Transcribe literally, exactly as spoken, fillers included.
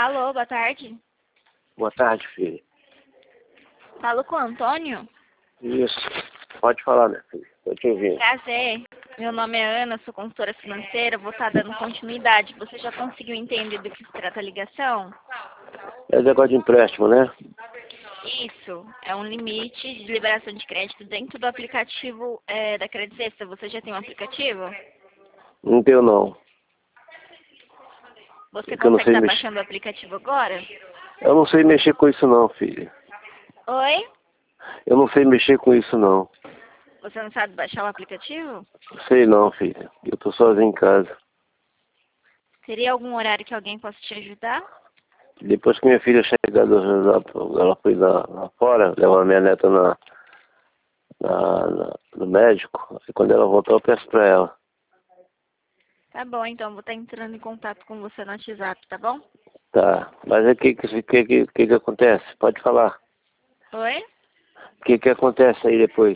Alô, boa tarde. Boa tarde, filha. Falo com o Antônio? Isso. Pode falar, minha filha. Estou te ouvindo. Prazer. Meu nome é Ana, sou consultora financeira. Vou estar dando continuidade. Você já conseguiu entender do que se trata a ligação? É negócio de empréstimo, né? Isso. É um limite de liberação de crédito dentro do aplicativo é, da Credit Sexta. Você já tem um aplicativo? Não tenho, não. Você Porque eu não consegue sei estar mexer. baixando o aplicativo agora? Eu não sei mexer com isso, não, filha. Oi? Eu não sei mexer com isso, não. Você não sabe baixar o aplicativo? Sei não, filha. Eu tô sozinho em casa. Teria algum horário que alguém possa te ajudar? Depois que minha filha chegar, do- da- ela foi lá, lá fora, levar minha neta na, na, na- no médico. E quando ela voltar, eu peço pra ela. Tá bom, então vou estar entrando em contato com você no WhatsApp, tá bom? Tá. Mas o que que, que, que, que que acontece? Pode falar. Oi? O que que acontece aí depois?